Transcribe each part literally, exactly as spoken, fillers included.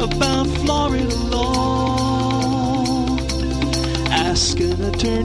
about Florida law. Ask an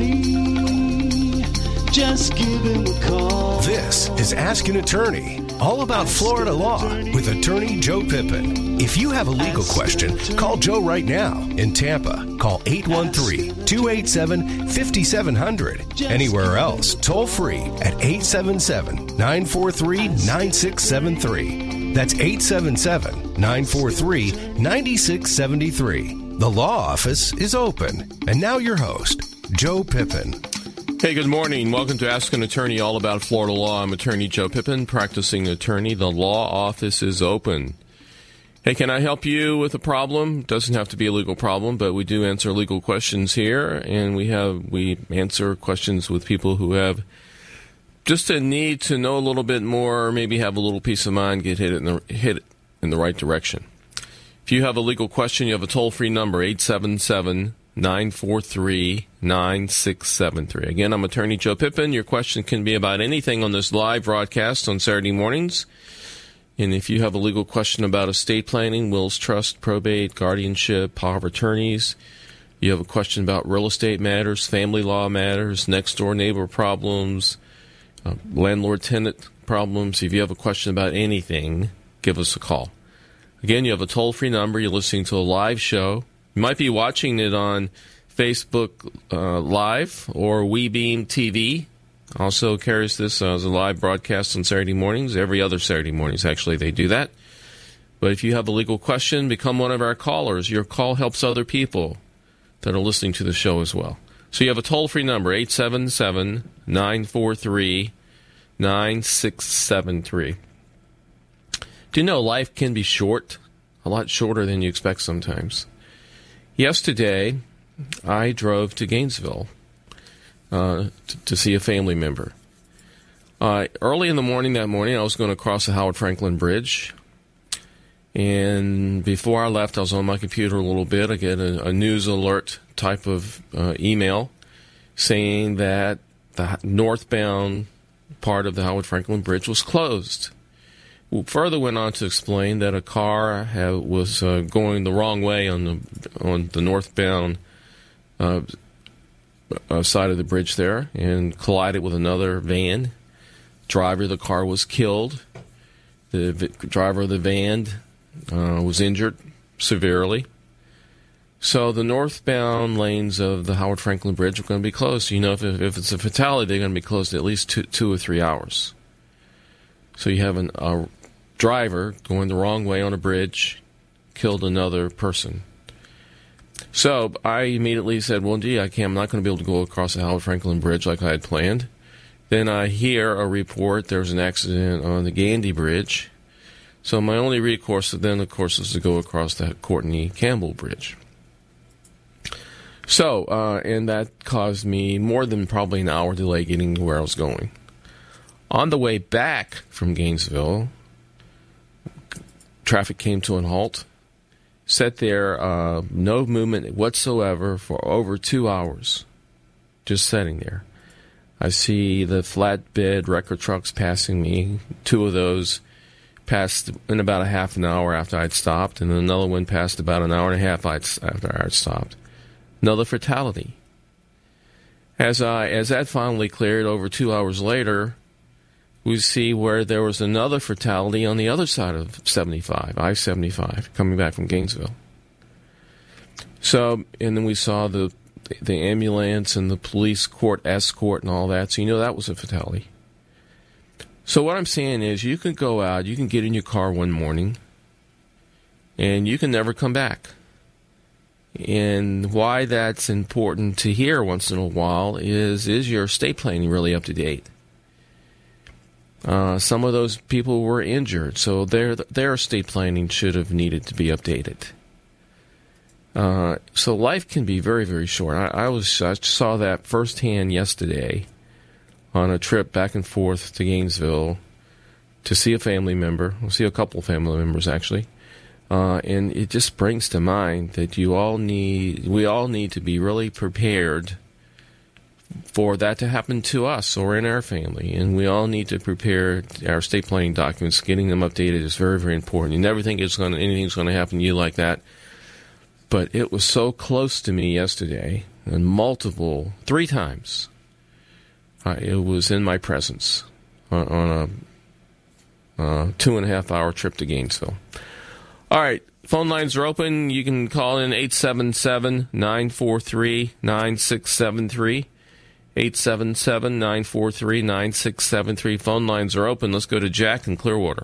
attorney, just give him a call. This is Ask an Attorney, all about Florida law with attorney Joe Pippin. If you have a legal question, call Joe right now. In Tampa, call eight one three, two eight seven, five seven zero zero. Anywhere else, toll free at eight seven seven, nine four three, nine six seven three. That's eight seven seven, nine four three, nine six seven three. The law office is open. And now your host, Joe Pippin. Hey, good morning. Welcome to Ask an Attorney, all about Florida law. I'm attorney Joe Pippin, practicing attorney. The law office is open. Hey, can I help you with a problem? Doesn't have to be a legal problem, but we do answer legal questions here, and we have we answer questions with people who have just a need to know a little bit more, or maybe have a little peace of mind, get hit in the hit in the right direction. If you have a legal question, you have a toll-free number, eight seven seven, nine four three, nine six seven three. Again, I'm attorney Joe Pippin. Your question can be about anything on this live broadcast on Saturday mornings. And if you have a legal question about estate planning, wills, trust, probate, guardianship, power of attorneys, you have a question about real estate matters, family law matters, next-door neighbor problems, uh, landlord-tenant problems, if you have a question about anything, give us a call. Again, you have a toll-free number. You're listening to a live show. You might be watching it on Facebook uh, Live or WeBeam T V. Also carries this uh, as a live broadcast on Saturday mornings. Every other Saturday mornings, actually, they do that. But if you have a legal question, become one of our callers. Your call helps other people that are listening to the show as well. So you have a toll-free number, eight seven seven, nine four three, nine six seven three. Do you know life can be short? A lot shorter than you expect sometimes. Yesterday, I drove to Gainesville uh, to, to see a family member. Uh, early in the morning that morning, I was going to cross the Howard Franklin Bridge. And before I left, I was on my computer a little bit. I get a, a news alert type of uh, email saying that the northbound part of the Howard Franklin Bridge was closed. Further went on to explain that a car have, was uh, going the wrong way on the on the northbound uh, uh, side of the bridge there and collided with another van. Driver of the car was killed. The v- driver of the van uh, was injured severely. So the northbound lanes of the Howard Franklin Bridge are going to be closed. You know, if, if it's a fatality, they're going to be closed at least two, two or three hours. So you have an, a driver going the wrong way on a bridge, killed another person. So I immediately said, well, gee, I can't, I'm not going to be able to go across the Howard Franklin Bridge like I had planned. Then I hear a report there's an accident on the Gandy Bridge. So my only recourse then, of course, is to go across the Courtney Campbell Bridge. So, uh, and that caused me more than probably an hour delay getting to where I was going. On the way back from Gainesville, traffic came to a halt. Sat there, uh, no movement whatsoever for over two hours. Just sitting there. I see the flatbed record trucks passing me. Two of those passed in about a half an hour after I'd stopped, and another one passed about an hour and a half after I'd stopped. Another fatality. As I, as that finally cleared over two hours later, we see where there was another fatality on the other side of seventy-five, I seventy-five, coming back from Gainesville. So, and then we saw the the ambulance and the police court escort and all that, so you know that was a fatality. So what I'm saying is you can go out, you can get in your car one morning, and you can never come back. And why that's important to hear once in a while is, is your estate planning really up to date? Uh, some of those people were injured, so their their estate planning should have needed to be updated. Uh, so life can be very, very short. I, I was I saw that firsthand yesterday on a trip back and forth to Gainesville to see a family member. We'll see a couple of family members actually, uh, and it just brings to mind that you all need we all need to be really prepared for that to happen to us or in our family. And we all need to prepare our estate planning documents. Getting them updated is very, very important. You never think it's going to, anything's going to happen to you like that. But it was so close to me yesterday, and multiple, three times, uh, it was in my presence on, on a uh, two and a half hour trip to Gainesville. All right. Phone lines are open. You can call in eight seven seven, nine four three, nine six seven three. eight seven seven, nine four three, nine six seven three. Phone lines are open. Let's go to Jack in Clearwater.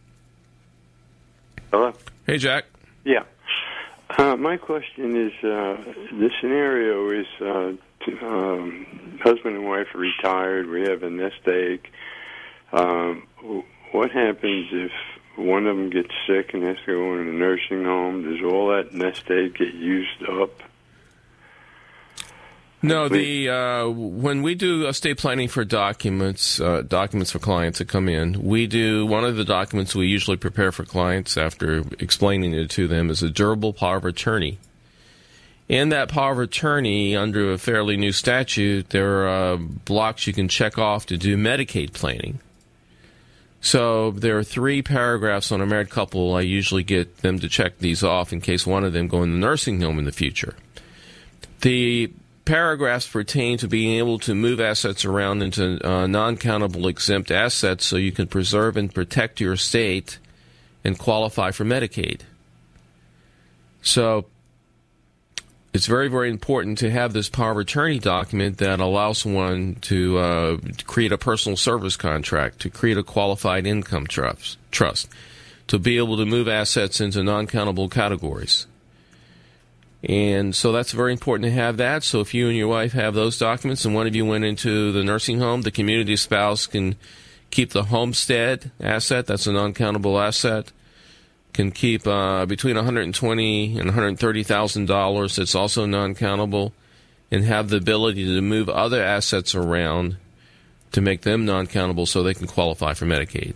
Hello? Hey, Jack. Yeah. Uh, my question is, uh, the scenario is uh, t- um, husband and wife are retired. We have a nest egg. Um, what happens if one of them gets sick and has to go in a nursing home? Does all that nest egg get used up? No, the uh, when we do estate planning for documents, uh, documents for clients that come in, we do one of the documents we usually prepare for clients after explaining it to them is a durable power of attorney. In that power of attorney, under a fairly new statute, there are uh, blocks you can check off to do Medicaid planning. So there are three paragraphs on a married couple. I usually get them to check these off in case one of them go in the nursing home in the future. The paragraphs pertain to being able to move assets around into uh, non-countable exempt assets so you can preserve and protect your estate and qualify for Medicaid. So it's very, very important to have this power of attorney document that allows one to uh, create a personal service contract, to create a qualified income trust, trust, to be able to move assets into non-countable categories. And so that's very important to have that. So if you and your wife have those documents and one of you went into the nursing home, the community spouse can keep the homestead asset, that's a non-countable asset, can keep uh, between one hundred twenty thousand dollars and one hundred thirty thousand dollars, that's also non-countable, and have the ability to move other assets around to make them non-countable so they can qualify for Medicaid.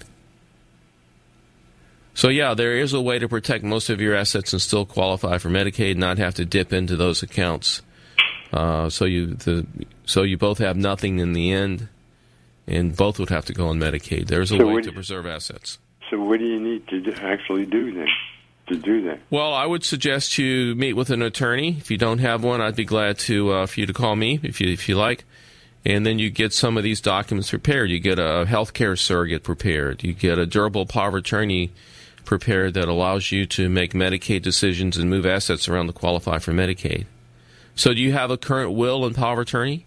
So, yeah, there is a way to protect most of your assets and still qualify for Medicaid, not have to dip into those accounts. Uh, so you the so you both have nothing in the end, and both would have to go on Medicaid. There's a so way what, to preserve assets. So what do you need to do, actually do then to do that? Well, I would suggest you meet with an attorney. If you don't have one, I'd be glad to uh, for you to call me if you if you like. And then you get some of these documents prepared. You get a healthcare surrogate prepared. You get a durable power of attorney prepared that allows you to make Medicaid decisions and move assets around to qualify for Medicaid. So do you have a current will and power of attorney?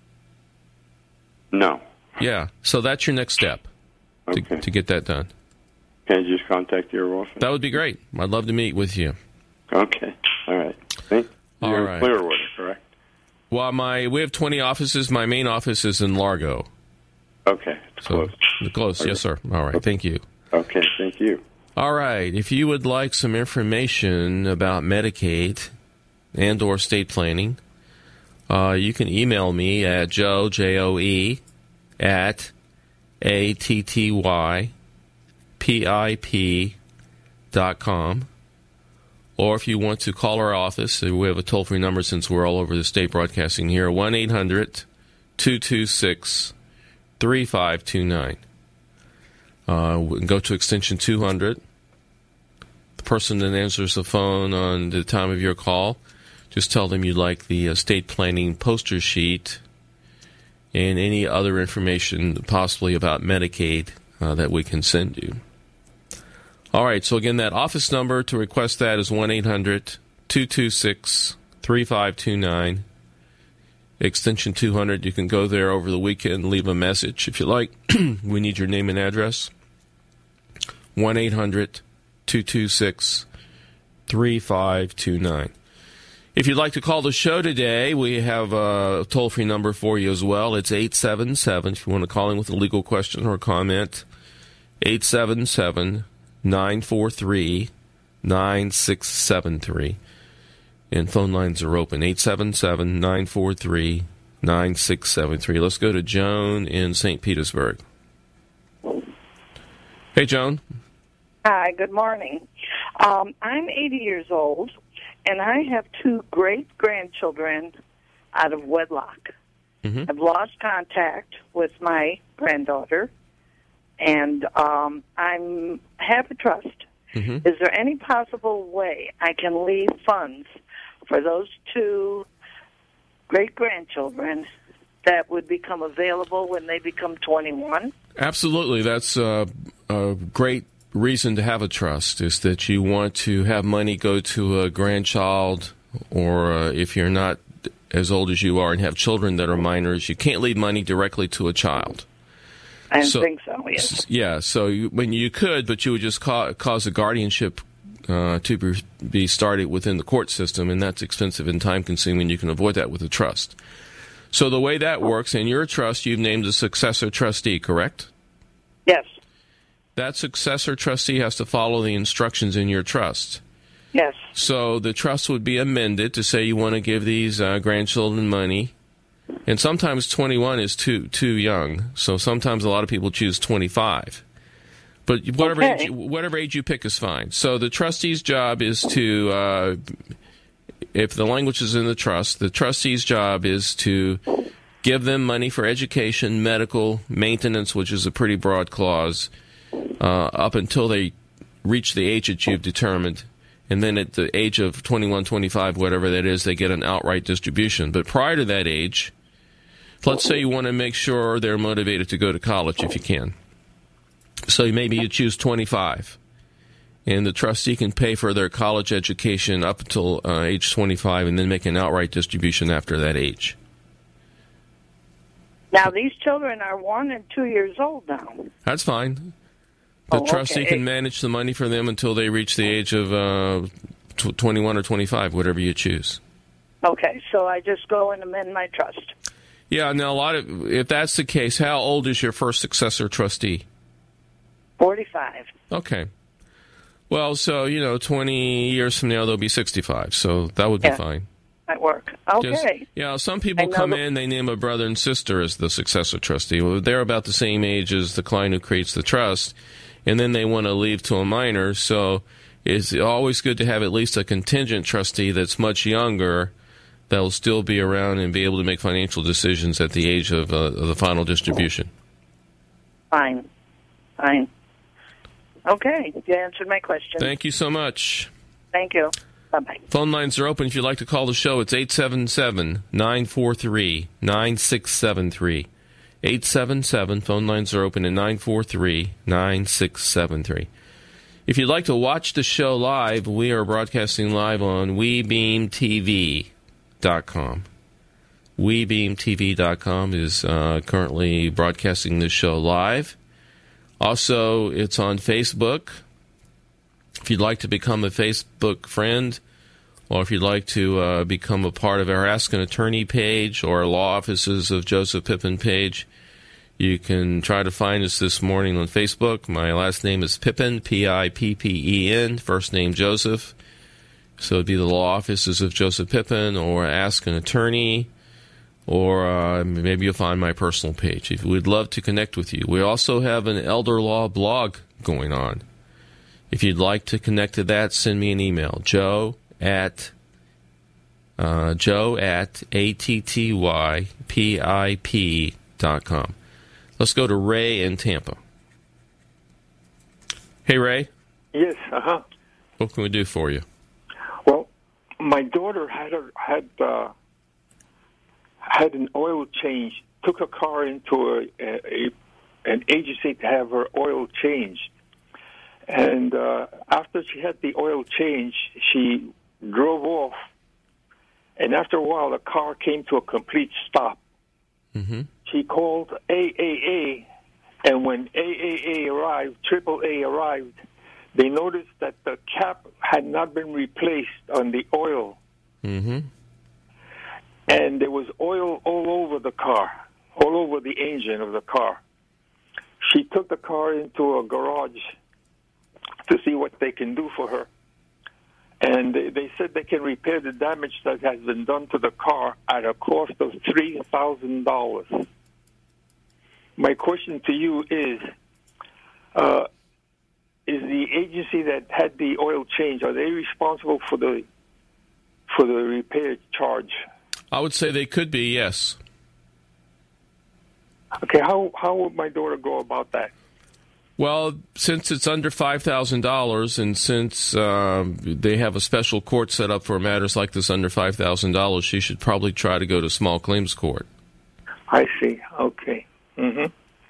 No. Yeah. So that's your next step to, okay. to get that done. Can I just contact your office? That would be great. I'd love to meet with you. Okay. All right. Thank you. All You're right. in Clearwater, correct? Well, my we have twenty offices. My main office is in Largo. Okay. It's So, close. Close, Okay. yes, sir. All right. Thank you. Okay. Thank you. All right. If you would like some information about Medicaid and or estate planning, uh, you can email me at joe, J O E, at A T T Y P I P dot com. Or if you want to call our office, we have a toll-free number since we're all over the state broadcasting here, one eight hundred, two two six, three five two nine. Uh, go to extension two hundred. The person that answers the phone on the time of your call, just tell them you'd like the estate planning poster sheet and any other information possibly about Medicaid uh, that we can send you. All right, so again, that office number to request that is one eight hundred, two two six, three five two nine. Extension two hundred. You can go there over the weekend and leave a message if you like. We need your name and address. one eight hundred, two two six, three five two nine. If you'd like to call the show today, we have a toll-free number for you as well. It's eight seven seven, if you want to call in with a legal question or comment, eight seven seven, nine four three, nine six seven three. And phone lines are open, eight seven seven, nine four three, nine six seven three. Let's go to Joan in Saint Petersburg. Hey, Joan. Hi, good morning. Um, I'm eighty years old, and I have two great-grandchildren out of wedlock. Mm-hmm. I've lost contact with my granddaughter, and um, I'm have a trust. Mm-hmm. Is there any possible way I can leave funds for those two great-grandchildren that would become available when they become twenty-one? Absolutely. That's uh, a great reason to have a trust, is that you want to have money go to a grandchild, or uh, if you're not as old as you are and have children that are minors, you can't leave money directly to a child. I So- think so, yes. Yeah, so you, when you could, but you would just ca- cause a guardianship uh, to be, be started within the court system, and that's expensive and time-consuming. You can avoid that with a trust. So the way that works, in your trust, you've named a successor trustee, correct? Yes, That successor trustee has to follow the instructions in your trust. yes. So the trust would be amended to say you want to give these uh, grandchildren money. And sometimes twenty-one is too too young. So sometimes a lot of people choose twenty-five. But whatever Okay. age, whatever age you pick is fine. So the trustee's job is to, uh, if the language is in the trust, the trustee's job is to give them money for education, medical, maintenance, which is a pretty broad clause, uh, up until they reach the age that you've determined. And then at the age of twenty-one, twenty-five, whatever that is, they get an outright distribution. But prior to that age, let's say you want to make sure they're motivated to go to college if you can. So maybe you choose twenty-five. And the trustee can pay for their college education up until uh, age twenty-five and then make an outright distribution after that age. Now, these children are one and two years old now. That's fine. The Oh, trustee okay. can manage the money for them until they reach the age of uh, tw- twenty-one or twenty-five, whatever you choose. Okay, so I just go and amend my trust. Yeah, now a lot of, if that's the case, how old is your first successor trustee? forty-five. Okay. Well, so, you know, twenty years from now, they'll be sixty-five, so that would be Yeah. fine. At work. Okay. Just, yeah, some people I know come the- in, they name a brother and sister as the successor trustee. Well, they're about the same age as the client who creates the trust, and then they want to leave to a minor, so it's always good to have at least a contingent trustee that's much younger that will still be around and be able to make financial decisions at the age of, uh, of the final distribution. Fine. Fine. Okay, you answered my question. Thank you so much. Thank you. Bye-bye. Phone lines are open. If you'd like to call the show, it's eight seven seven, nine four three, nine six seven three. eight seven seven, phone lines are open at nine four three, nine six seven three. If you'd like to watch the show live, we are broadcasting live on we beam T V dot com. we beam T V dot com is uh, currently broadcasting this show live. Also, it's on Facebook. If you'd like to become a Facebook friend, or if you'd like to uh, become a part of our Ask an Attorney page or Law Offices of Joseph Pippin page, you can try to find us this morning on Facebook. My last name is Pippin, P I P P E N, first name Joseph. So it'd be the Law Offices of Joseph Pippin or Ask an Attorney, or uh, maybe you'll find my personal page. If we'd love to connect with you. We also have an elder law blog going on. If you'd like to connect to that, send me an email, joe at uh, joe at A T T Y P I P dot com. Let's go to Ray in Tampa. Hey, Ray. Yes, uh-huh. What can we do for you? Well, my daughter had a, had uh, had an oil change. Took her car into a, a an agency to have her oil changed, and uh, after she had the oil change, she drove off. And after a while, the car came to a complete stop. Mm-hmm. She called A A A, and when A A A arrived, triple A arrived, they noticed that the cap had not been replaced on the oil. Mm-hmm. And there was oil all over the car, all over the engine of the car. She took the car into a garage to see what they can do for her. And they, they said they can repair the damage that has been done to the car at a cost of three thousand dollars. My question to you is, uh, is the agency that had the oil change, are they responsible for the for the repair charge? I would say they could be, yes. Okay, how how would my daughter go about that? Well, since it's under five thousand dollars, and since uh, they have a special court set up for matters like this under five thousand dollars, she should probably try to go to small claims court. I see. Okay. Mm-hmm.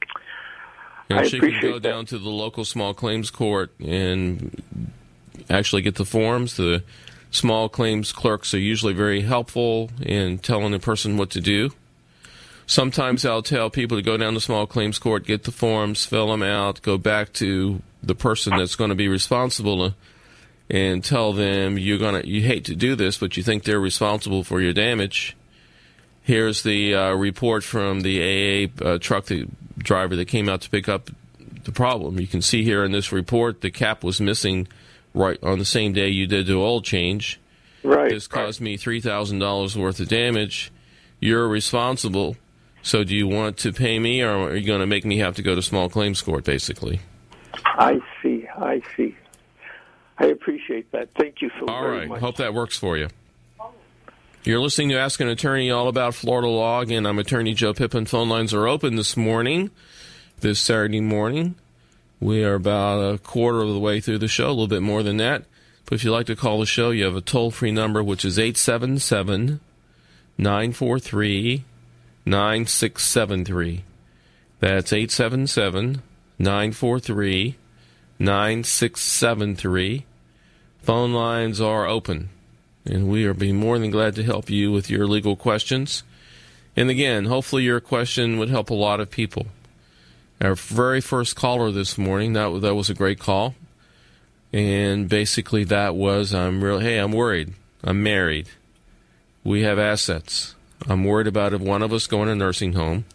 And I she can appreciate go that. down to the local small claims court and actually get the forms. The small claims clerks are usually very helpful in telling the person what to do. Sometimes I'll tell people to go down to small claims court, get the forms, fill them out, go back to the person that's going to be responsible to, and tell them you're gonna you hate to do this, but you think they're responsible for your damage. Here's the uh, report from the A A uh, truck the driver that came out to pick up the problem. You can see here in this report the cap was missing right on the same day you did the oil change. Right. This caused me three thousand dollars worth of damage. You're responsible. So do you want to pay me, or are you going to make me have to go to small claims court, basically? I see. I see. I appreciate that. Thank you so All very right. much. Hope that works for you. You're listening to Ask an Attorney all about Florida law. Again, I'm Attorney Joe Pippin. Phone lines are open this morning, this Saturday morning. We are about a quarter of the way through the show, a little bit more than that. But if you'd like to call the show, you have a toll-free number, which is eight seven seven, nine four three, nine six seven three. That's eight seven seven, nine four three, nine six seven three. Phone lines are open, and we are being more than glad to help you with your legal questions. And again, hopefully your question would help a lot of people. Our very first caller this morning, that, that was a great call. And basically that was, I'm real. hey, I'm worried. I'm married. We have assets. I'm worried about if one of us go in a nursing home.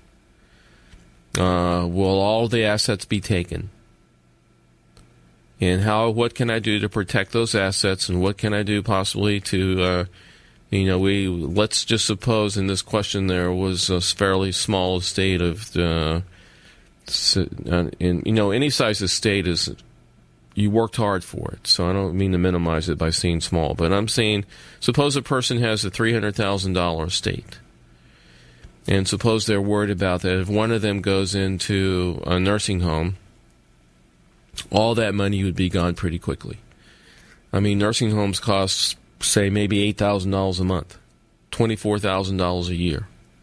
Uh, will all the assets be taken? And how? What can I do to protect those assets? And what can I do possibly to, uh, you know, we let's just suppose in this question there was a fairly small estate of, uh, in you know, any size estate is you worked hard for it. So I don't mean to minimize it by saying small, but I'm saying suppose a person has a three hundred thousand dollars estate. And suppose they're worried about that. If one of them goes into a nursing home, all that money would be gone pretty quickly. I mean, nursing homes cost, say, maybe eight thousand dollars a month, twenty-four thousand dollars a year.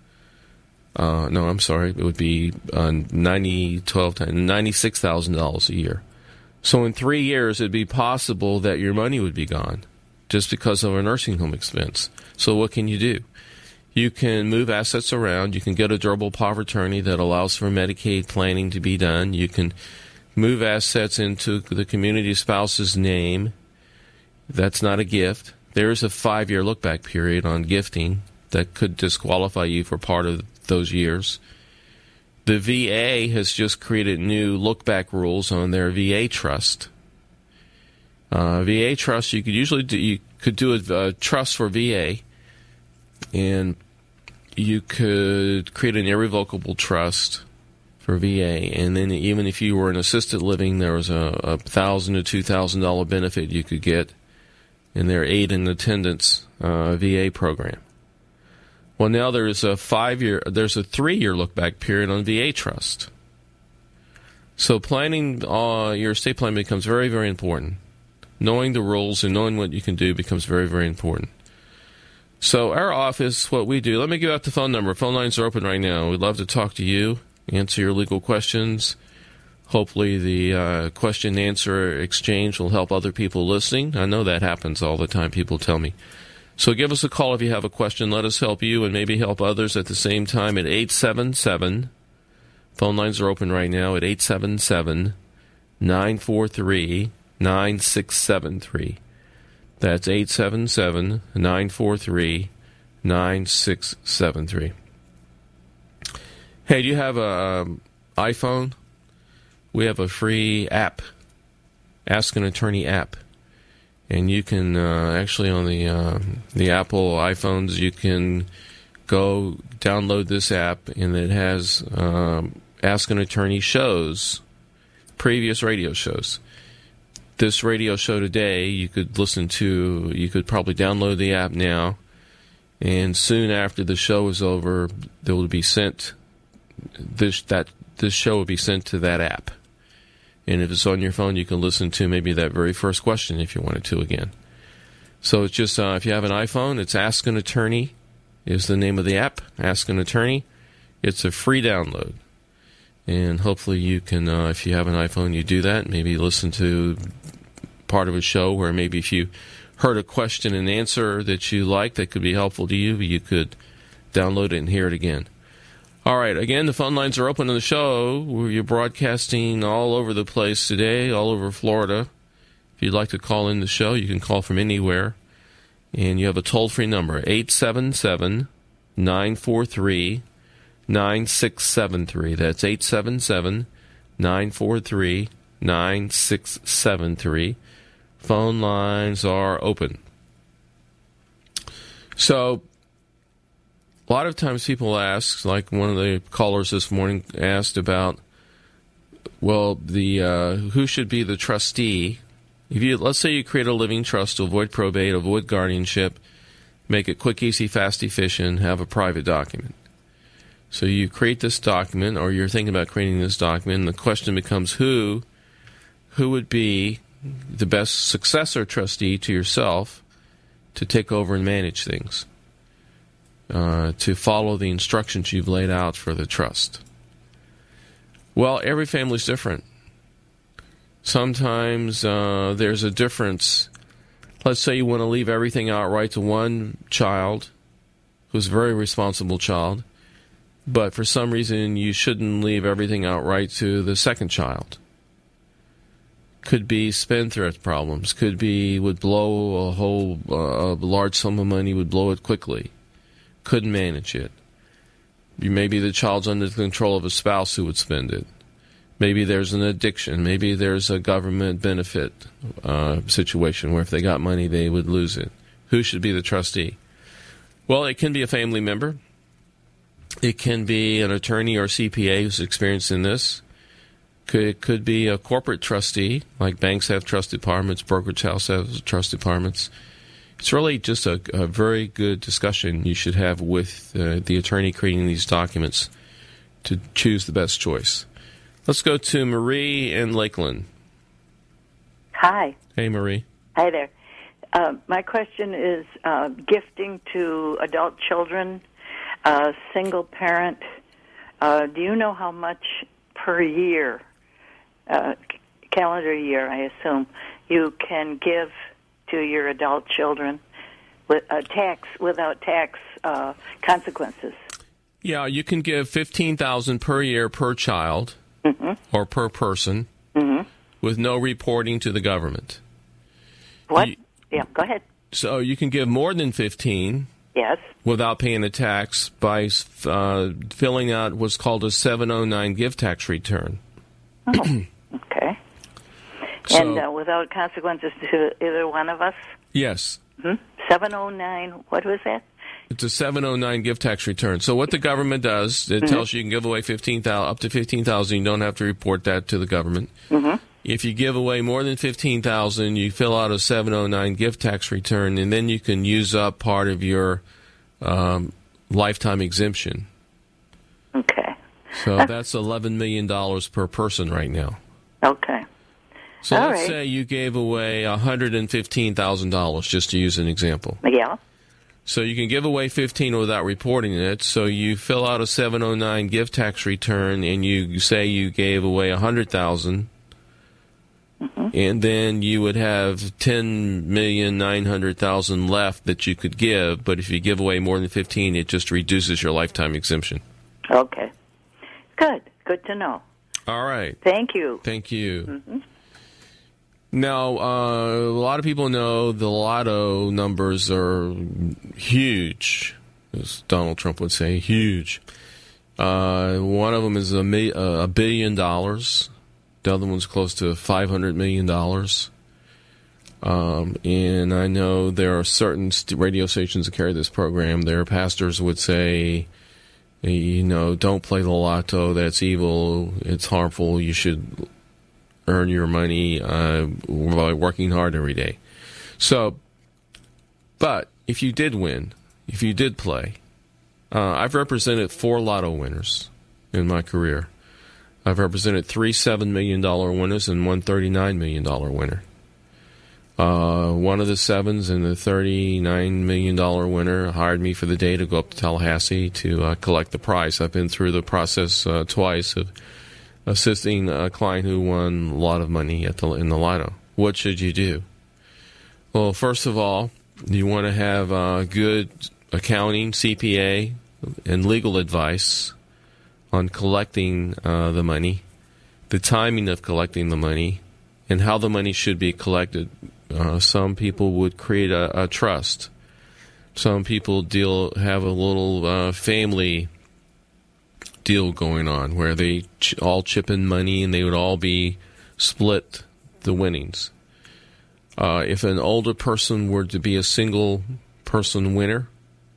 Uh, no, I'm sorry. It would be uh, ninety, twelve, ninety-six thousand dollars a year. So in three years, it'd be possible that your money would be gone just because of a nursing home expense. So what can you do? You can move assets around. You can get a durable power of attorney that allows for Medicaid planning to be done. You can move assets into the community spouse's name. That's not a gift. There is a five-year look-back period on gifting that could disqualify you for part of those years. The V A has just created new look-back rules on their V A trust. Uh, V A trust, you could usually do, you could do a, a trust for V A, and you could create an irrevocable trust for V A, and then even if you were in assisted living, there was a, a thousand to two thousand dollar benefit you could get in their aid and attendance uh, V A program. Well, now there's a five-year, there's a three-year look-back period on V A trust. So planning uh, your estate plan becomes very, very important. Knowing the rules and knowing what you can do becomes very, very important. So our office, what we do, let me give out the phone number. Phone lines are open right now. We'd love to talk to you, answer your legal questions. Hopefully the uh, question and answer exchange will help other people listening. I know that happens all the time. People tell me. So give us a call if you have a question. Let us help you and maybe help others at the same time at eight seven seven. Phone lines are open right now at eight seven seven, nine four three, nine six seven three. That's eight seven seven, nine four three, nine six seven three. Hey, do you have an um, iPhone? We have a free app, Ask an Attorney app. And you can uh, actually on the uh, the Apple iPhones, you can go download this app, and it has um, Ask an Attorney shows, previous radio shows. This radio show today, you could listen to, you could probably download the app now, and soon after the show is over, there will be sent this that this show will be sent to that app. And if it's on your phone, you can listen to maybe that very first question if you wanted to again. So it's just, uh, if you have an iPhone, it's Ask an Attorney is the name of the app, Ask an Attorney. It's a free download. And hopefully you can, uh, if you have an iPhone, you do that. Maybe listen to part of a show where maybe if you heard a question and answer that you like that could be helpful to you, you could download it and hear it again. All right, again, the phone lines are open on the show. We're broadcasting all over the place today, all over Florida. If you'd like to call in the show, you can call from anywhere. And you have a toll-free number, eight seven seven, nine four three, nine six seven three. That's eight seven seven, nine four three, nine six seven three. Phone lines are open. So, a lot of times people ask, like one of the callers this morning asked about, well, the uh, who should be the trustee? If you let's say you create a living trust to avoid probate, avoid guardianship, make it quick, easy, fast, efficient, have a private document. So you create this document, or you're thinking about creating this document, and the question becomes who, who would be the best successor trustee to yourself to take over and manage things? Uh, to follow the instructions you've laid out for the trust. Well, every family's different. Sometimes uh, there's a difference. Let's say you want to leave everything outright to one child, who's a very responsible child, but for some reason you shouldn't leave everything outright to the second child. Could be spendthrift problems. Could be would blow a whole uh, a large sum of money, would blow it quickly. Couldn't manage it. Maybe the child's under the control of a spouse who would spend it. Maybe there's an addiction. Maybe there's a government benefit uh, situation where if they got money, they would lose it. Who should be the trustee? Well, it can be a family member. It can be an attorney or C P A who's experienced in this. It could be a corporate trustee, like banks have trust departments, brokerage house has trust departments. It's really just a, a very good discussion you should have with uh, the attorney creating these documents to choose the best choice. Let's go to Marie in Lakeland. Hi. Hey, Marie. Hi there. Uh, my question is uh, gifting to adult children, uh, single parent. Uh, do you know how much per year, uh, calendar year, I assume, you can give to your adult children with uh, tax without tax uh, consequences? Yeah, you can give fifteen thousand dollars per year per child mm-hmm. or per person mm-hmm. with no reporting to the government. What? You, yeah, go ahead. So you can give more than fifteen. Yes. Without paying a tax by uh, filling out what's called a seven oh nine gift tax return. Oh, okay. So, and uh, without consequences to either one of us? Yes. Mm-hmm. seven oh nine, what was that? It's a seven oh nine gift tax return. So what the government does, it mm-hmm. tells you you can give away fifteen thousand, up to fifteen thousand. You don't have to report that to the government. Mm-hmm. If you give away more than fifteen thousand, you fill out a seven oh nine gift tax return, and then you can use up part of your um, lifetime exemption. Okay. So uh, that's eleven million dollars per person right now. Okay. So All let's right. say you gave away one hundred fifteen thousand dollars, just to use an example. Yeah. So you can give away fifteen without reporting it. So you fill out a seven oh nine gift tax return, and you say you gave away one hundred thousand dollars. Mm-hmm. And then you would have ten million nine hundred thousand dollars left that you could give. But if you give away more than fifteen, it just reduces your lifetime exemption. Okay. Good. Good to know. All right. Thank you. Thank you. Mm-hmm. Now, uh, a lot of people know the lotto numbers are huge, as Donald Trump would say, huge. Uh, one of them is a, mi- a billion dollars. The other one's close to five hundred million dollars. Um, and I know there are certain st- radio stations that carry this program. Their pastors would say, you know, don't play the lotto. That's evil. It's harmful. You should earn your money uh, by working hard every day. So, but if you did win, if you did play, uh, I've represented four lotto winners in my career. I've represented three seven million dollars winners and one thirty-nine million dollars winner. Uh, one of the sevens and the thirty-nine million dollars winner hired me for the day to go up to Tallahassee to uh, collect the prize. I've been through the process uh, twice of assisting a client who won a lot of money at the, in the lotto. What should you do? Well, first of all, you want to have uh, good accounting, C P A, and legal advice on collecting uh, the money, the timing of collecting the money, and how the money should be collected. Uh, some people would create a, a trust. Some people deal have a little uh, family deal going on where they ch- all chip in money and they would all be split the winnings. Uh, if an older person were to be a single person winner,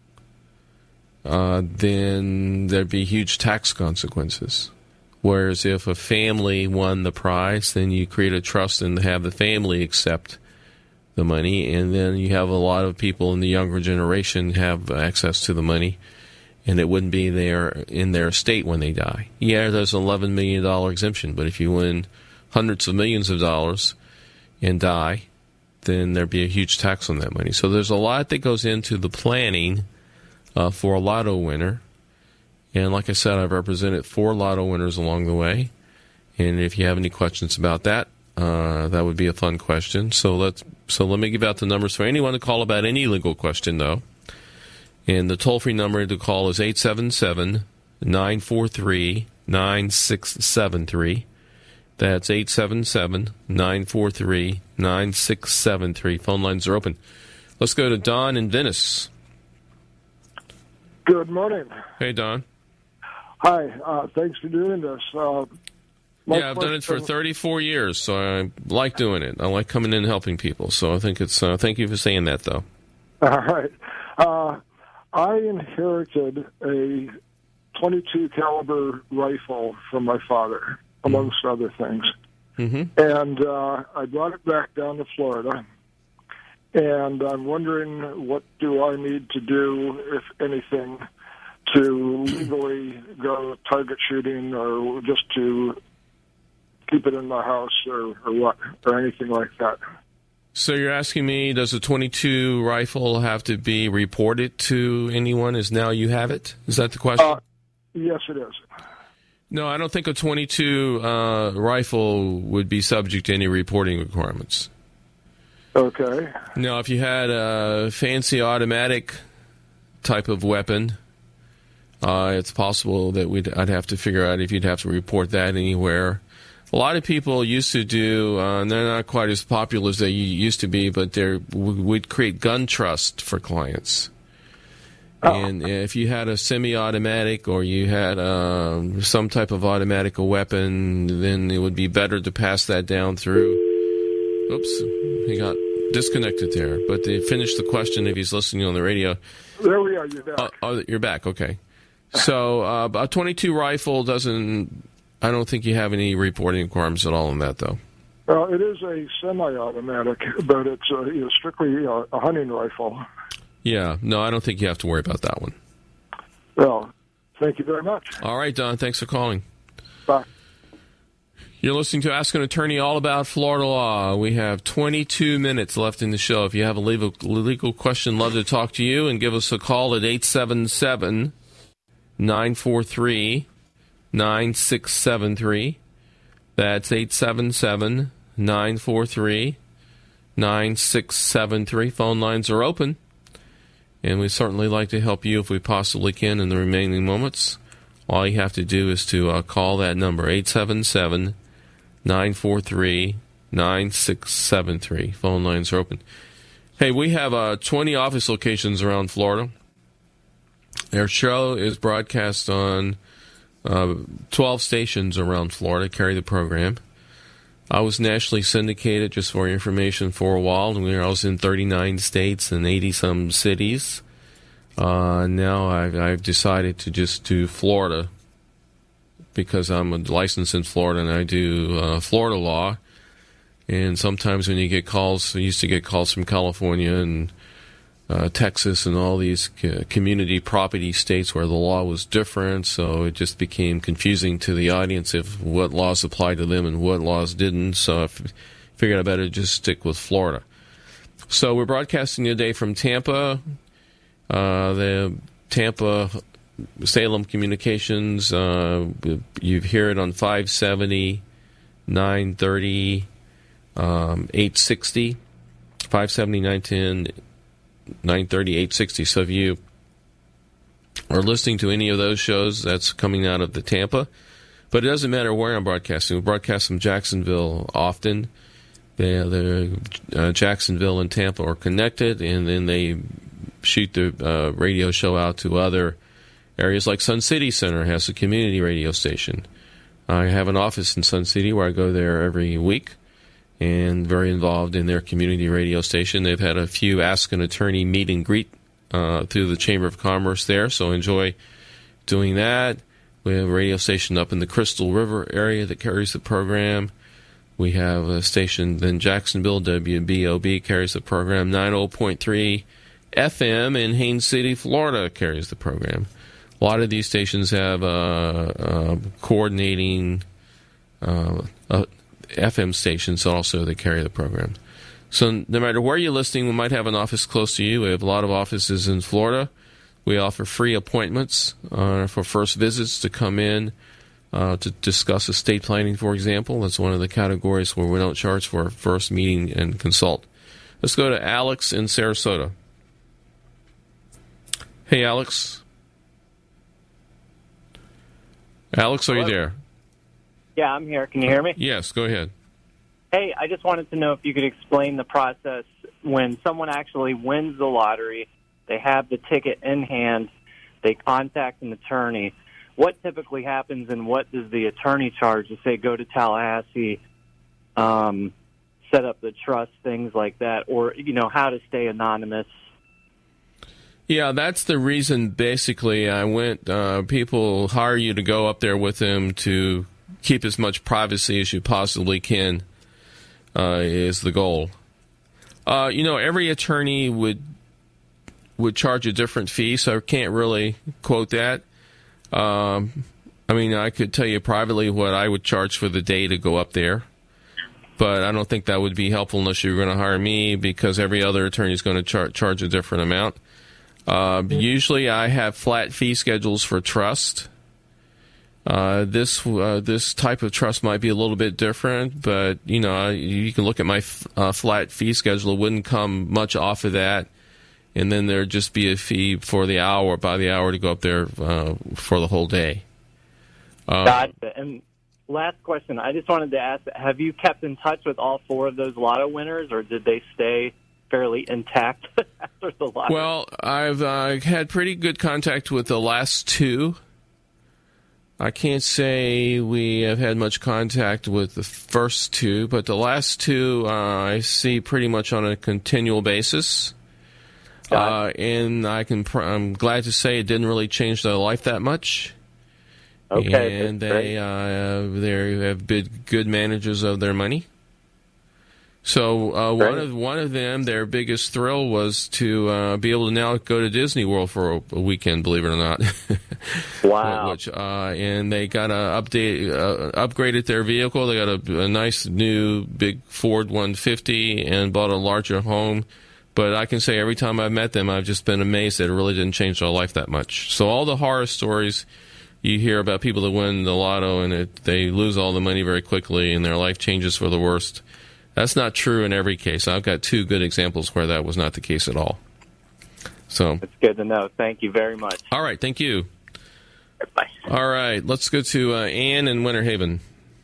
uh, then there'd be huge tax consequences. Whereas if a family won the prize, then you create a trust and have the family accept the money, and then you have a lot of people in the younger generation have access to the money, and it wouldn't be there in their estate when they die. Yeah, there's an eleven million dollars exemption, but if you win hundreds of millions of dollars and die, then there'd be a huge tax on that money. So there's a lot that goes into the planning uh, for a lotto winner. And like I said, I've represented four lotto winners along the way. And if you have any questions about that, uh, that would be a fun question. So let's so let me give out the numbers for anyone to call about any legal question, though. And the toll-free number to call is eight seven seven, nine four three, nine six seven three. That's eight seven seven, nine four three, nine six seven three. Phone lines are open. Let's go to Don in Venice. Good morning. Hey, Don. Hi. Uh, thanks for doing this. Uh, yeah, I've done it for thirty-four years, so I like doing it. I like coming in and helping people. So I think it's. Uh, thank you for saying that, though. All right. Uh, I inherited a twenty-two caliber rifle from my father, amongst mm-hmm. other things. Mm-hmm. And uh, I brought it back down to Florida. And I'm wondering, what do I need to do, if anything, to legally go target shooting, or just to keep it in my house, or, or what, or anything like that? So you're asking me, does a twenty-two rifle have to be reported to anyone as now you have it? Is that the question? Uh, yes, it is. No, I don't think a twenty-two uh, rifle would be subject to any reporting requirements. Okay. Now, if you had a fancy automatic type of weapon, uh, it's possible that we'd I'd have to figure out if you'd have to report that anywhere. A lot of people used to do, uh, and they're not quite as popular as they used to be, but they're we'd create gun trust for clients. Oh. And if you had a semi-automatic or you had uh, some type of automatic weapon, then it would be better to pass that down through. Oops, he got disconnected there. But to finish the question, if he's listening on the radio. There we are, you're back. Uh, oh, you're back, okay. So uh, a twenty-two rifle doesn't, I don't think you have any reporting requirements at all on that, though. Well, it is a semi-automatic, but it's a, you know, strictly a, a hunting rifle. Yeah, no, I don't think you have to worry about that one. Well, thank you very much. All right, Don, thanks for calling. Bye. You're listening to Ask an Attorney, all about Florida law. We have twenty-two minutes left in the show. If you have a legal, legal question, love to talk to you, and give us a call at eight seven seven, nine four three, nine six seven three. That's eight seven seven, nine four three, nine six seven three. Phone lines are open, and we'd certainly like to help you if we possibly can in the remaining moments. All you have to do is to uh, call that number, eight seven seven, nine four three, nine six seven three. Phone lines are open. Hey, we have uh, twenty office locations around Florida. Our show is broadcast on uh, twelve stations around Florida, carry the program. I was nationally syndicated, just for your information, for a while. And I was in thirty-nine states and eighty-some cities. Uh, now I've, I've decided to just do Florida because I'm licensed in Florida and I do uh, Florida law. And sometimes when you get calls, I used to get calls from California and uh, Texas and all these c- community property states where the law was different, so it just became confusing to the audience if what laws applied to them and what laws didn't. So I f- figured I better just stick with Florida. So we're broadcasting today from Tampa. Uh, the Tampa Salem Communications. Uh, you hear it on five seventy, nine thirty, um, eight sixty, five seventy, nine ten, nine thirty, eight sixty. So if you are listening to any of those shows, that's coming out of the Tampa. But it doesn't matter where I'm broadcasting. We broadcast from Jacksonville often. They, the uh, Jacksonville and Tampa are connected, and then they shoot the uh, radio show out to other areas. Like Sun City Center has a community radio station. I have an office in Sun City where I go there every week and very involved in their community radio station. They've had a few Ask an Attorney meet and greet uh, through the Chamber of Commerce there, so enjoy doing that. We have a radio station up in the Crystal River area that carries the program. We have a station in Jacksonville, W B O B carries the program. ninety point three F M in Haines City, Florida carries the program. A lot of these stations have uh, uh, coordinating uh, uh, F M stations also that carry the program. So no matter where you're listening, we might have an office close to you. We have a lot of offices in Florida. We offer free appointments uh, for first visits to come in uh, to discuss estate planning, for example. That's one of the categories where we don't charge for a first meeting and consult. Let's go to Alex in Sarasota. Hey, Alex. Alex, are Hello? you there? Yeah, I'm here. Can you hear me? Yes, go ahead. Hey, I just wanted to know if you could explain the process when someone actually wins the lottery, they have the ticket in hand, they contact an attorney. What typically happens and what does the attorney charge to, say, go to Tallahassee, um, set up the trust, things like that, or, you know, how to stay anonymous? Yeah, that's the reason, basically, I went, uh, people hire you to go up there with them to keep as much privacy as you possibly can, uh, is the goal. Uh, you know, every attorney would would charge a different fee, so I can't really quote that. Um, I mean, I could tell you privately what I would charge for the day to go up there, but I don't think that would be helpful unless you were going to hire me, because every other attorney is going to char- charge a different amount. Uh, usually I have flat fee schedules for trust. Uh, this uh, this type of trust might be a little bit different, but you know, you can look at my f- uh, flat fee schedule. It wouldn't come much off of that, and then there'd just be a fee for the hour, by the hour, to go up there uh, for the whole day. Um, Gotcha. And last question, I just wanted to ask, have you kept in touch with all four of those lotto winners, or did they stay fairly intact after the lottery? Well, I've uh, had pretty good contact with the last two. I can't say we have had much contact with the first two, but the last two uh, I see pretty much on a continual basis. Uh, and I can pr- I'm glad to say it didn't really change their life that much. Okay, and they uh, they have been good managers of their money. So uh, one of one of them, their biggest thrill was to uh, be able to now go to Disney World for a, a weekend. Believe it or not. Wow! Which uh, and they got a update, uh, upgraded their vehicle. They got a, a nice new big Ford one fifty and bought a larger home. But I can say every time I've met them, I've just been amazed that it really didn't change their life that much. So all the horror stories you hear about people that win the lotto and it, they lose all the money very quickly and their life changes for the worst. That's not true in every case. I've got two good examples where that was not the case at all. So that's good to know. Thank you very much. All right, thank you. Bye. All right, let's go to uh, Ann in Winter Haven.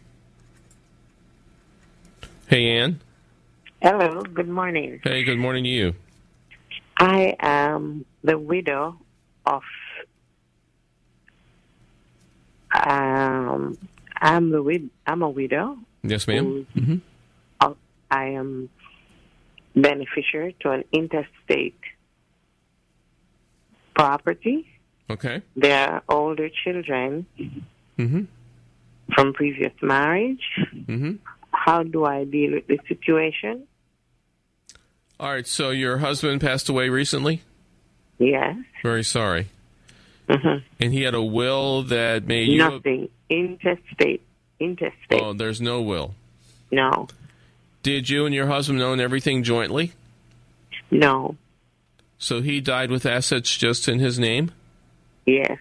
Hey, Ann. Hello, good morning. Hey, good morning to you. I am the widow of, um, I'm the wid- I'm a widow. Yes, ma'am. Mm-hmm. I am beneficiary to an interstate property. Okay. There are older children mm-hmm. from previous marriage. Mm-hmm. How do I deal with the situation? All right, so your husband passed away recently? Yes. Very sorry. Mm-hmm. And he had a will that made you... Nothing. Intestate. Intestate. Oh, there's no will. No. Did you and your husband own everything jointly? No. So he died with assets just in his name? Yes.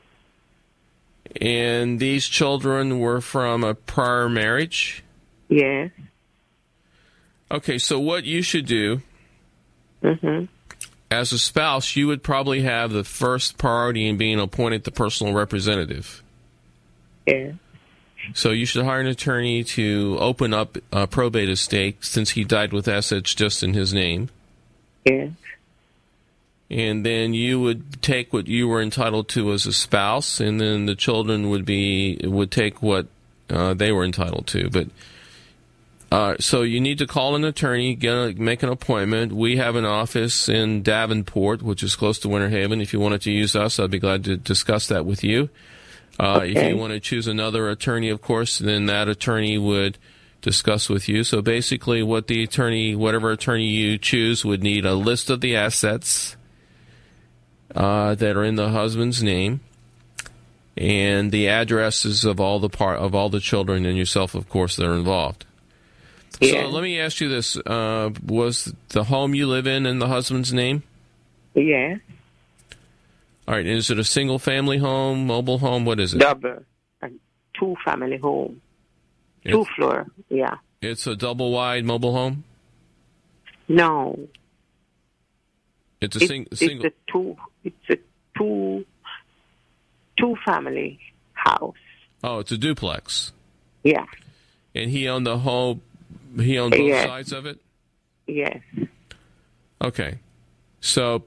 And these children were from a prior marriage? Yes. Okay, so what you should do, mm-hmm. as a spouse, you would probably have the first priority in being appointed the personal representative. Yeah. So you should hire an attorney to open up a probate estate since he died with assets just in his name. Yes. And then you would take what you were entitled to as a spouse, and then the children would be would take what uh, they were entitled to. But uh, so you need to call an attorney, get a, make an appointment. We have an office in Davenport, which is close to Winter Haven. If you wanted to use us, I'd be glad to discuss that with you. Uh, okay. If you want to choose another attorney, of course, then that attorney would discuss with you. So basically, what the attorney, whatever attorney you choose, would need a list of the assets Uh, that are in the husband's name, and the addresses of all the part of all the children and yourself, of course, that are involved. Yeah. So let me ask you this: uh, was the home you live in in the husband's name? Yes. All right. Is it a single-family home, mobile home? What is it? Double, a two-family home, two it's, floor. Yeah. It's a double-wide mobile home. No. It's a it's, sing, single. It's a two. It's a two. Two family house. Oh, it's a duplex. Yeah. And he owned the whole. He owned both yes. sides of it. Yes. Okay. So.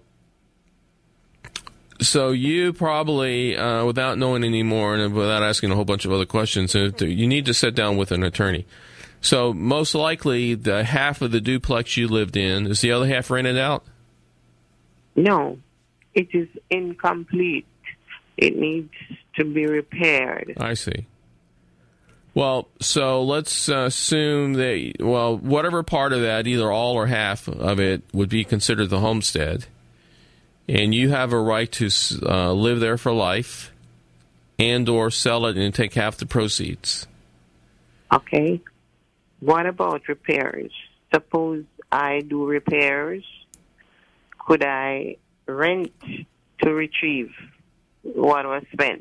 So you probably, uh, without knowing any more and without asking a whole bunch of other questions, you need to sit down with an attorney. So most likely, the half of the duplex you lived in, is the other half rented out? No, it is incomplete. It needs to be repaired. I see. Well, so let's uh, assume that, well, whatever part of that, either all or half of it, would be considered the homestead. And you have a right to uh, live there for life and or sell it and take half the proceeds. Okay. What about repairs? Suppose I do repairs. Could I rent to retrieve what was spent?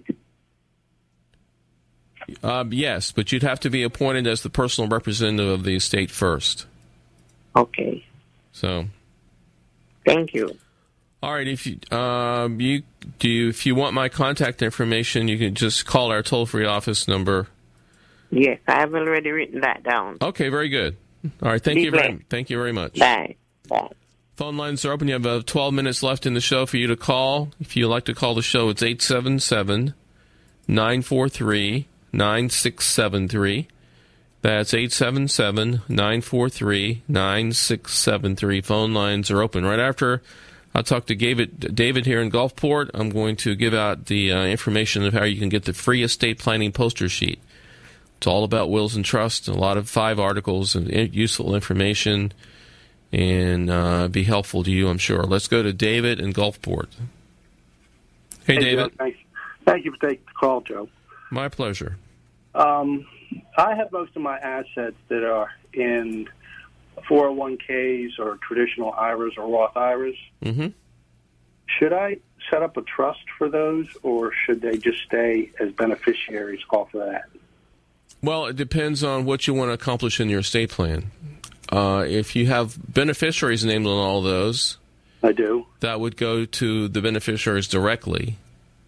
Um, yes, but you'd have to be appointed as the personal representative of the estate first. Okay. So. Thank you. All right. If you um, you do, you, if you want my contact information, you can just call our toll-free office number. Yes, I have already written that down. Okay. Very good. All right. Thank Be you very. blessed. Thank you very much. Bye. Bye. Phone lines are open. You have uh, twelve minutes left in the show for you to call. If you'd like to call the show, it's eight seven seven, nine four three, nine six seven three. That's eight seven seven, nine four three, nine six seven three. Phone lines are open. Right after I'll talk to David, David here in Gulfport, I'm going to give out the uh, information of how you can get the free estate planning poster sheet. It's all about wills and trusts, a lot of five articles and useful information, and uh, be helpful to you, I'm sure. Let's go to David in Gulfport. Hey, hey David. Joe, thanks. Thank you for taking the call, Joe. My pleasure. Um, I have most of my assets that are in four oh one k's or traditional I R As or Roth I R As. Mm-hmm. Should I set up a trust for those, or should they just stay as beneficiaries off of that? Well, it depends on what you want to accomplish in your estate plan. Uh, if you have beneficiaries named on all those, I do. That would go to the beneficiaries directly.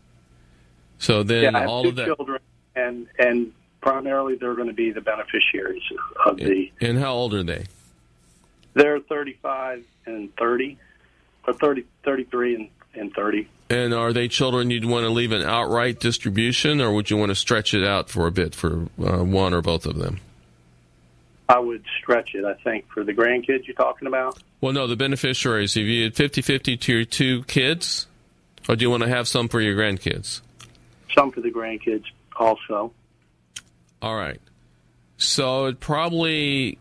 So then yeah, I have all two of that. Children, and and primarily they're going to be the beneficiaries of the. And how old are they? They're thirty-five and thirty, or thirty, thirty-three and, and thirty. And are they children you'd want to leave an outright distribution, or would you want to stretch it out for a bit for uh, one or both of them? I would stretch it, I think, for the grandkids you're talking about. Well, no, the beneficiaries. If you had fifty-fifty to your two kids, or do you want to have some for your grandkids? Some for the grandkids also. All right. So it probably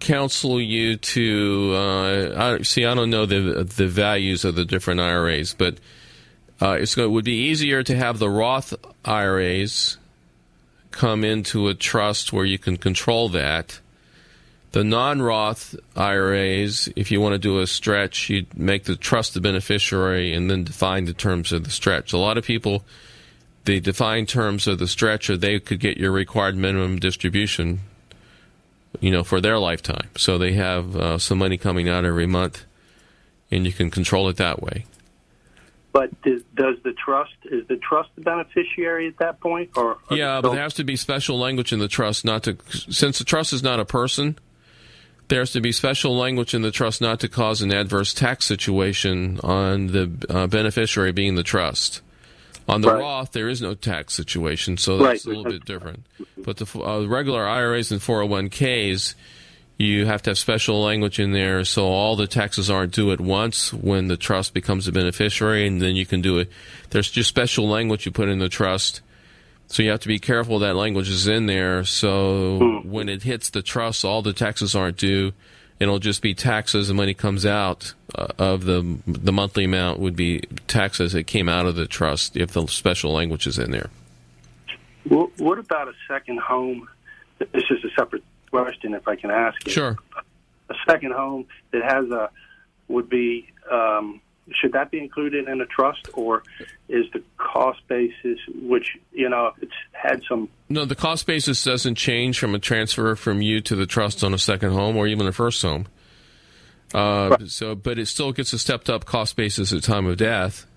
counsel you to uh, I, see. I don't know the the values of the different I R As, but uh, it's going, it would be easier to have the Roth I R As come into a trust where you can control that. The non-Roth I R As, if you want to do a stretch, you make the trust the beneficiary and then define the terms of the stretch. A lot of people, the defined terms of the stretch are they could get your required minimum distribution, you know, for their lifetime. So they have uh, some money coming out every month, and you can control it that way. But does, does the trust, is the trust the beneficiary at that point? Or, or yeah, but there has to be special language in the trust not to, since the trust is not a person, there has to be special language in the trust not to cause an adverse tax situation on the uh, beneficiary being the trust. On the right. Roth, there is no tax situation, so that's right. a little bit different. But the uh, regular I R As and four oh one Ks, you have to have special language in there so all the taxes aren't due at once when the trust becomes a beneficiary, and then you can do it. There's just special language you put in the trust. So you have to be careful that language is in there so mm. when it hits the trust, all the taxes aren't due. It'll just be taxes. The money comes out uh, of the the monthly amount would be taxes that came out of the trust if the special language is in there. Well, what about a second home? This is a separate question, if I can ask it. Sure. A second home that has a would be um, should that be included in a trust, or is the cost basis, which, you know, if it's had some... No, the cost basis doesn't change from a transfer from you to the trust on a second home or even a first home. Uh, right. So, but it still gets a stepped-up cost basis at time of death.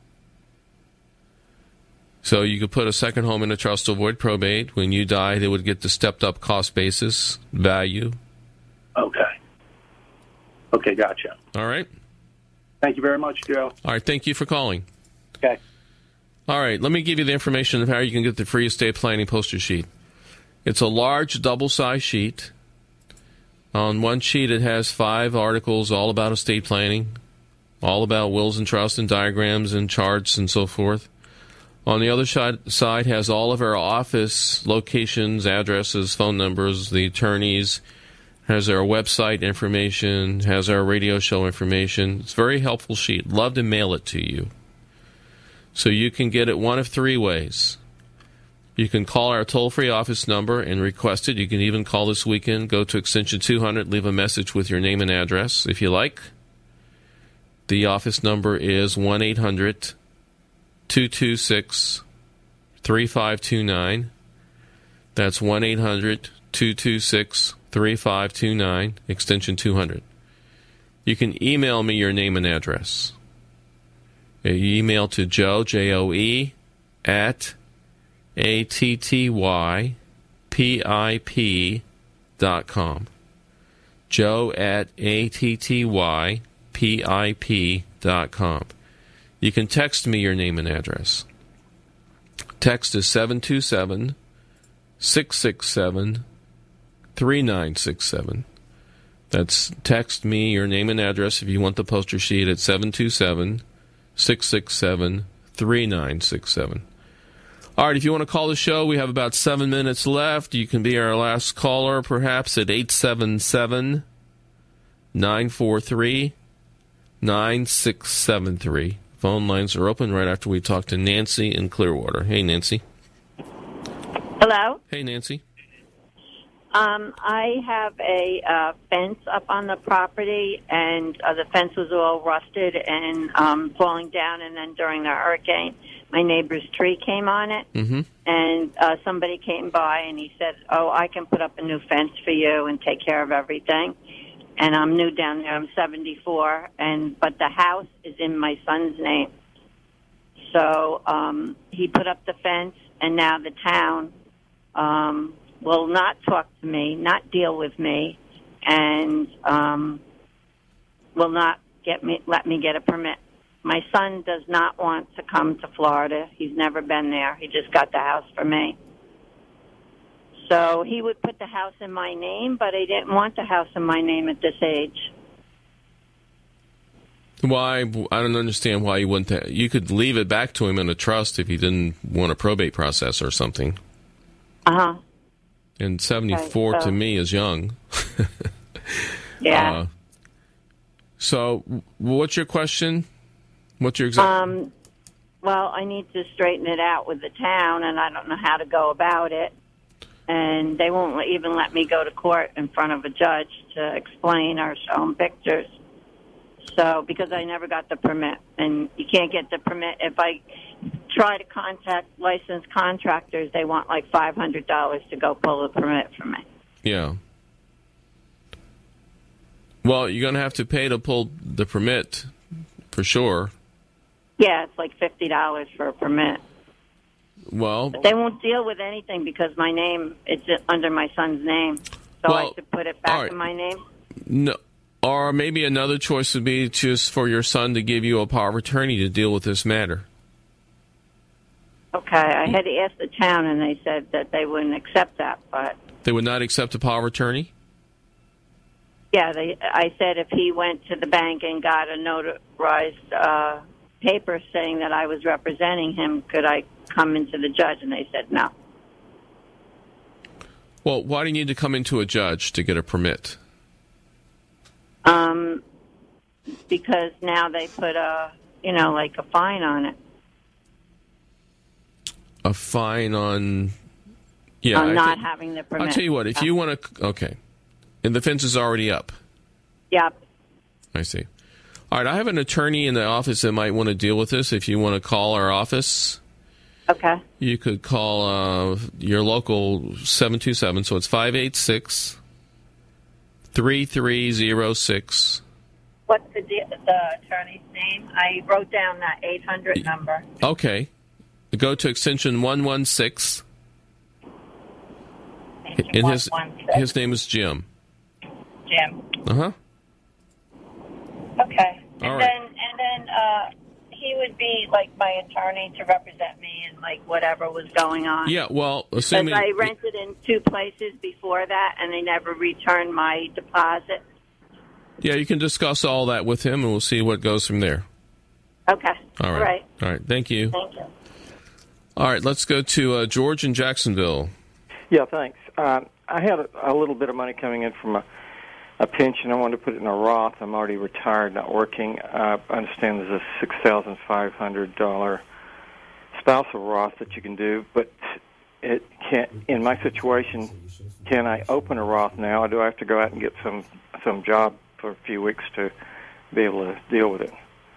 So you could put a second home in a trust to avoid probate. When you die, they would get the stepped-up cost basis value. Okay. Okay, gotcha. All right. Thank you very much, Joe. All right, thank you for calling. Okay. All right, let me give you the information of how you can get the free estate planning poster sheet. It's a large double-sized sheet. On one sheet, it has five articles all about estate planning, all about wills and trusts and diagrams and charts and so forth. On the other side has all of our office locations, addresses, phone numbers, the attorneys, has our website information, has our radio show information. It's a very helpful sheet. Love to mail it to you. So you can get it one of three ways. You can call our toll-free office number and request it. You can even call this weekend. Go to extension two hundred, leave a message with your name and address if you like. The office number is one eight hundred two two six three five two nine. That's one eight hundred two two six three five two nine, extension two hundred. You can email me your name and address. You email to Joe, J O E, at A T T Y P I P dot com. Joe at A T T Y P I P dot com. You can text me your name and address. Text is seven two seven, six six seven, three nine six seven. That's text me your name and address if you want the poster sheet at seven two seven, six six seven, three nine six seven. All right, if you want to call the show, we have about seven minutes left. You can be our last caller, perhaps, at eight seven seven, nine four three, nine six seven three. Phone lines are open right after we talk to Nancy in Clearwater. Hey, Nancy. Hello? Hey, Nancy. Um, I have a uh, fence up on the property, and uh, the fence was all rusted and um, falling down, and then during the hurricane, my neighbor's tree came on it, mm-hmm. and uh, somebody came by, and he said, oh, I can put up a new fence for you and take care of everything. And I'm new down there. I'm seventy-four, and but the house is in my son's name. So um, he put up the fence, and now the town um, will not talk to me, not deal with me, and um, will not get me let me get a permit. My son does not want to come to Florida. He's never been there. He just got the house for me. So he would put the house in my name, but I didn't want the house in my name at this age. Why? I don't understand why you wouldn't. Th- you could leave it back to him in a trust if he didn't want a probate process or something. Uh-huh. And seventy-four okay, so. to me is young. Yeah. Uh, so, what's your question? What's your exact? Um, well, I need to straighten it out with the town, and I don't know how to go about it. And they won't even let me go to court in front of a judge to explain or show them pictures. So, because I never got the permit, and you can't get the permit. If I try to contact licensed contractors, they want like five hundred dollars to go pull the permit from me. Yeah. Well, you're going to have to pay to pull the permit, for sure. Yeah, it's like fifty dollars for a permit. Well, But they won't deal with anything because my name, it's under my son's name. So Well, I should put it back all right. in my name? no. Or maybe another choice would be just for your son to give you a power of attorney to deal with this matter. Okay, I had to ask the town, and they said that they wouldn't accept that. But, They would not accept a power of attorney? yeah, they, I said if he went to the bank and got a notarized uh, paper saying that I was representing him, could I come into the judge? And they said no. Well, why do you need to come into a judge to get a permit? Um, because now they put a, you know, like a fine on it. A fine on... Yeah, on I not think- having the permit. I'll tell you what, if you want to... Okay. And the fence is already up. Yep. I see. All right, I have an attorney in the office that might want to deal with this. If you want to call our office, Okay. you could call uh, your local seven two seven, so it's five eight six, three three zero six. What's the, de- the attorney's name? I wrote down that eight hundred number. Okay. Go to extension one one six. And his, his name is Jim. Jim. Uh-huh. Okay. All and right. then and then uh, he would be like my attorney to represent me in like whatever was going on. Yeah, well, Because assuming... I rented in two places before that, and they never returned my deposit. Yeah, you can discuss all that with him, and we'll see what goes from there. Okay. All right. All right. All right, thank you. Thank you. All right, let's go to uh, George in Jacksonville. Yeah, thanks. Uh, I had a, a little bit of money coming in from a, a pension. I wanted to put it in a Roth. I'm already retired, not working. Uh, I understand there's a six thousand five hundred dollars spousal Roth that you can do, but it can't. In my situation, can I open a Roth now, or do I have to go out and get some some job for a few weeks to be able to deal with it?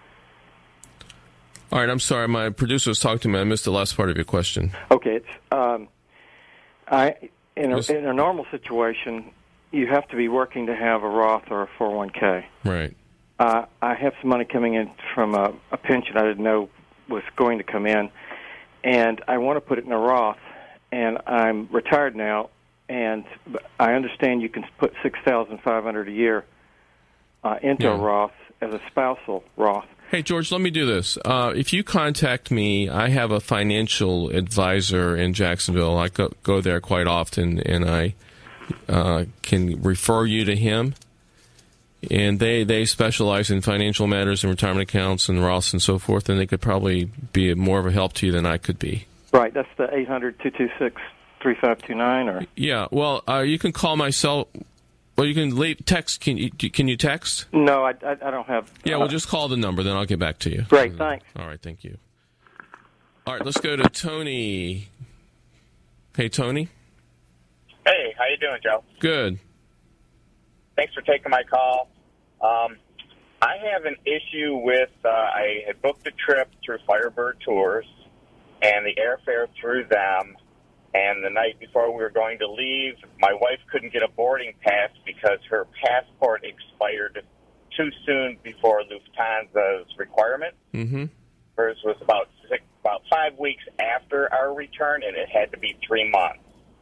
All right, I'm sorry. My producer was talking to me. I missed the last part of your question. Okay, it's um, I in a, in a normal situation, you have to be working to have a Roth or a four oh one k. Right. Uh, I have some money coming in from a, a pension I didn't know was going to come in, and I want to put it in a Roth. And I'm retired now, and I understand you can put six thousand five hundred dollars a year uh, into Yeah. a Roth as a spousal Roth. Hey, George, let me do this. Uh, if you contact me, I have a financial advisor in Jacksonville. I go, go there quite often, and I uh, can refer you to him. And they, they specialize in financial matters and retirement accounts and Roths and so forth, and they could probably be more of a help to you than I could be. Right, that's the eight hundred, two two six, three five two nine, or... Yeah, well, uh, you can call my cell... Well, you can leave text. Can you can you text? No, I, I, I don't have... Yeah, well, just call the number, then I'll get back to you. Great, thanks. All right, thank you. All right, let's go to Tony. Hey, Tony. Hey, how you doing, Joe? Good. Thanks for taking my call. Um, I have an issue with, uh, I had booked a trip through Firebird Tours and the airfare through them, and the night before we were going to leave, my wife couldn't get a boarding pass because her passport expired too soon before Lufthansa's requirement. Mm-hmm. Hers was about six, about five weeks after our return, and it had to be three months.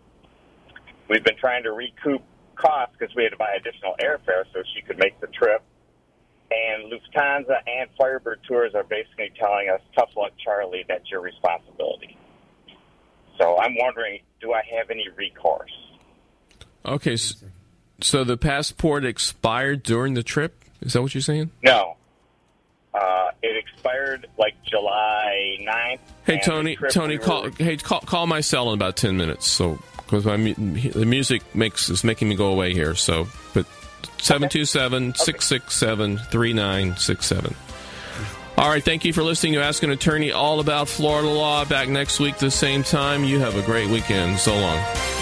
We've been trying to recoup costs because we had to buy additional airfare so she could make the trip. And Lufthansa and Firebird Tours are basically telling us, tough luck, Charlie, that's your responsibility. So I'm wondering, do I have any recourse? Okay, so, so the passport expired during the trip? Is that what you're saying? No. Uh, it expired like July ninth. Hey, and Tony, the trip Tony, we were- call, hey, call, call my cell in about ten minutes. So, because my mu- the music makes is making me go away here. So, but seven two seven, six six seven, three nine six seven. All right, thank you for listening to Ask an Attorney, all about Florida law. Back next week, the same time. You have a great weekend. So long.